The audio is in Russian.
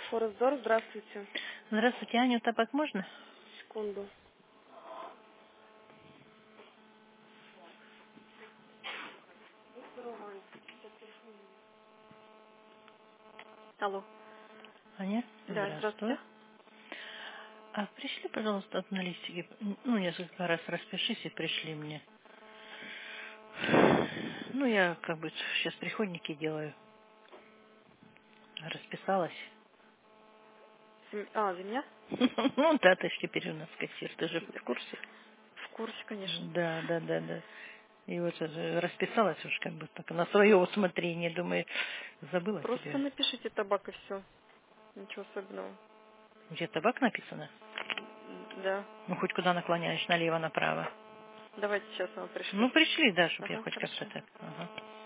Форестдор, здравствуйте. Здравствуйте, Аню, табак можно? Секунду. Алло. Аня, Да, здравствуй. здравствуйте. А пришли, пожалуйста, на листике, ну, несколько раз распишись и пришли мне. Ну, я как бы сейчас приходники делаю. Расписалась. За меня? Ну, да, ты ж теперь у нас кассир, ты же в курсе? В курсе, конечно. Да, да, да, да. И вот расписалась уж как бы так на свое усмотрение, думаю, забыла Просто тебя. напишите табак и все. Ничего особенного. Где табак написано? Да. Ну, хоть куда наклоняешь, налево, направо. Давайте сейчас вам пришлю. Ну, пришли, да, чтобы я Ага, хоть как-то хорошо. так. Ага.